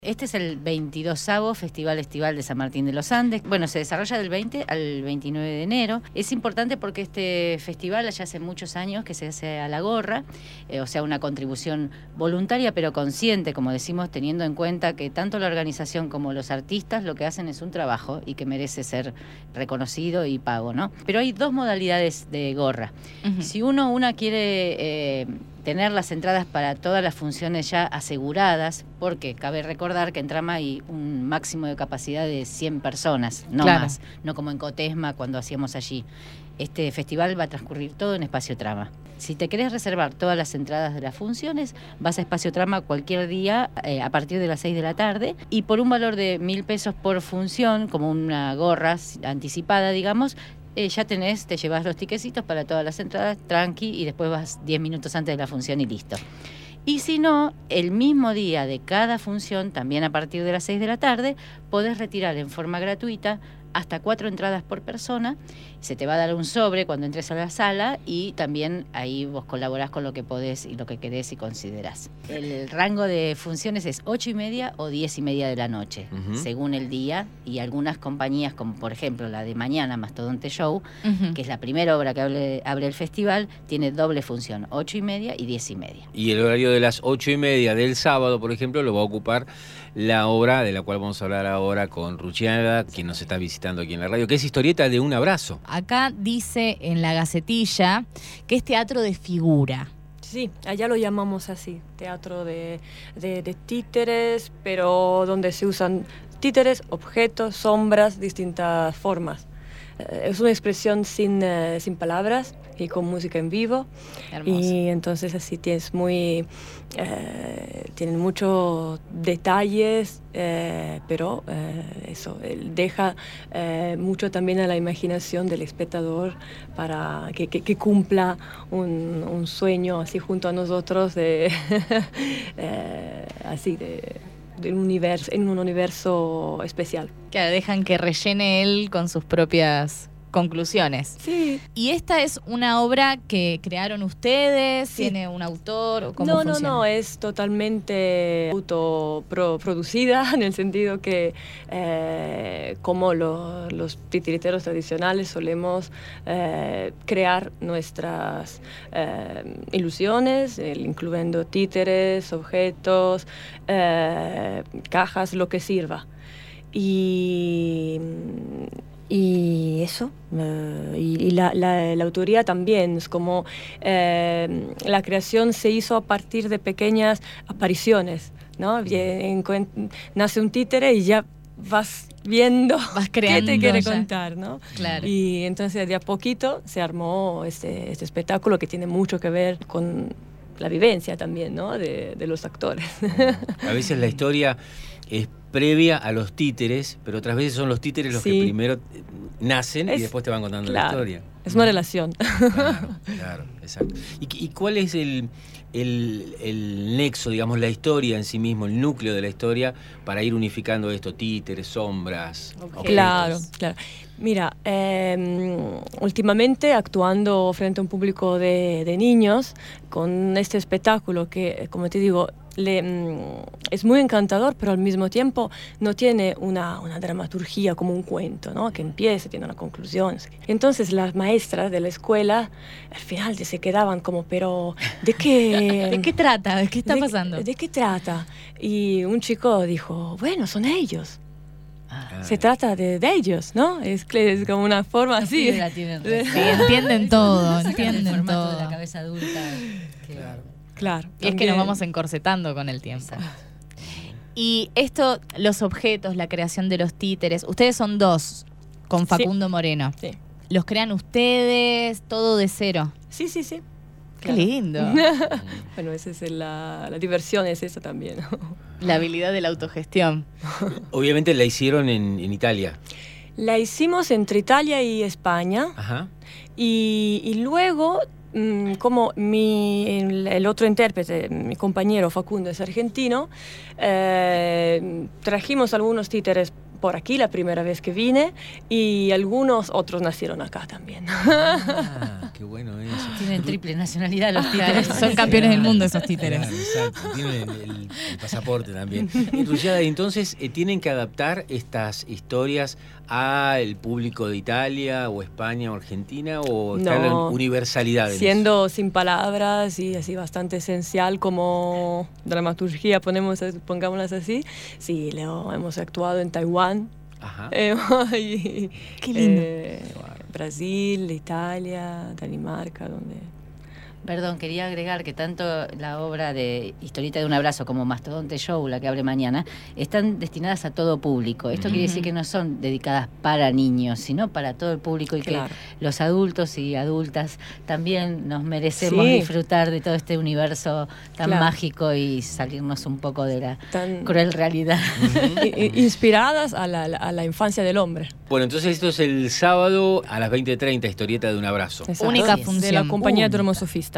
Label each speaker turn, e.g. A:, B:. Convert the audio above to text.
A: Este es el 22º Festival Estival de San Martín de los Andes. Bueno, se desarrolla del 20 al 29 de enero. Es importante porque este festival ya hace muchos años que se hace a la gorra, o sea, una contribución voluntaria pero consciente, como decimos, teniendo en cuenta que tanto la organización como los artistas lo que hacen es un trabajo y que merece ser reconocido y pago, ¿no? Pero hay dos modalidades de gorra. Uh-huh. Si una quiere tener las entradas para todas las funciones ya aseguradas, porque cabe recordar que en Trama hay un máximo de capacidad de 100 personas, no claro. más, no como en Cotesma cuando hacíamos allí. Este festival va a transcurrir todo en Espacio Trama. Si te querés reservar todas las entradas de las funciones, vas a Espacio Trama cualquier día a partir de las 6 de la tarde y por un valor de 1.000 pesos por función, como una gorra anticipada, digamos, ya te llevas los tiquecitos para todas las entradas, tranqui, y después vas 10 minutos antes de la función y listo. Y si no, el mismo día de cada función, también a partir de las 6 de la tarde, podés retirar en forma gratuita hasta 4 entradas por persona. Se te va a dar un sobre cuando entres a la sala y también ahí vos colaborás con lo que podés y lo que querés y considerás. El rango de funciones es 8:30 o 10:30 de la noche, uh-huh. según el día, y algunas compañías, como por ejemplo la de mañana, Mastodonte Show, uh-huh. que es la primera obra que abre el festival, tiene doble función, 8:30 y 10:30.
B: Y el horario de las 8:30 del sábado, por ejemplo, lo va a ocupar la obra de la cual vamos a hablar ahora con Ruchiaga, quien nos está visitando aquí en la radio, que es Historieta de un abrazo.
C: Acá dice en la Gacetilla que es teatro de figura.
D: Sí, allá lo llamamos así, teatro de títeres, pero donde se usan títeres, objetos, sombras, distintas formas. Es una expresión sin palabras y con música en vivo. Hermoso. Y entonces así tienen muchos detalles, pero eso deja mucho también a la imaginación del espectador para que cumpla un sueño así junto a nosotros en un universo especial.
C: Claro, dejan que rellene él con sus propias conclusiones.
D: Sí.
C: ¿Y esta es una obra que crearon ustedes? Sí. ¿Tiene un autor? ¿O cómo funciona?
D: No, es totalmente autoproducida, en el sentido que como los titiriteros tradicionales solemos crear nuestras ilusiones, incluyendo títeres, objetos, cajas, lo que sirva. Y eso, y la autoría también, es como la creación se hizo a partir de pequeñas apariciones, ¿no? Nace un títere y ya vas viendo qué te quiere contar, ¿no?
C: Claro.
D: Y entonces de a poquito se armó este espectáculo que tiene mucho que ver con la vivencia también, ¿no? de los actores.
B: A veces la historia es previa a los títeres, pero otras veces son los títeres los que primero nacen y después te van contando la historia.
D: Es una relación.
B: Claro, exacto. ¿Y cuál es el nexo, digamos, la historia en sí mismo, el núcleo de la historia, para ir unificando esto, títeres, sombras?
D: Okay. Claro. Mira, últimamente actuando frente a un público de niños con este espectáculo que, como te digo, es muy encantador, pero al mismo tiempo no tiene una dramaturgia como un cuento, ¿no? Que empieza, tiene una conclusión. Entonces las maestras de la escuela al final se quedaban como, pero ¿de qué?
C: ¿De qué trata? ¿De qué está pasando?
D: ¿De qué trata? Y un chico dijo, bueno, son ellos. Se trata de ellos, ¿no? Es como una forma así.
C: Sí, entienden todo, entienden todo.
A: De la cabeza adulta.
D: Claro.
C: Y es que nos vamos encorsetando con el tiempo. Exacto. Y esto, los objetos, la creación de los títeres, ustedes son dos, con Facundo Moreno.
D: Sí.
C: ¿Los crean ustedes, todo de cero?
D: Sí.
C: Qué lindo.
D: Bueno, esa es la diversión, es eso también.
C: La habilidad de la autogestión.
B: Obviamente la hicieron en Italia.
D: La hicimos entre Italia y España.
B: Ajá.
D: Y luego, como el otro intérprete, mi compañero Facundo, es argentino, trajimos algunos títeres por aquí la primera vez que vine y algunos otros nacieron acá también.
B: Qué qué bueno eso.
A: Tienen triple nacionalidad los títeres.
C: Son campeones del mundo esos títeres.
B: Claro, exacto. Tienen el pasaporte también. Rusiada, entonces, ¿tienen que adaptar estas historias al público de Italia o España o Argentina o está la universalidad en
D: siendo eso? Sin palabras y así bastante esencial como dramaturgia, pongámoslas así. Sí, hemos actuado en Taiwán.
B: Ajá.
C: Qué lindo.
D: Brasil, Italia, Dinamarca, donde...
A: Perdón, quería agregar que tanto la obra de Historieta de un abrazo como Mastodonte Show, la que abre mañana, están destinadas a todo público. Esto quiere decir que no son dedicadas para niños, sino para todo el público y que los adultos y adultas también nos merecemos disfrutar de todo este universo tan mágico y salirnos un poco de la cruel realidad.
D: Inspiradas a la infancia del hombre.
B: Bueno, entonces esto es el sábado a las 20:30, Historieta de un abrazo.
C: Exacto. Única función.
D: De la compañía Dromosofista.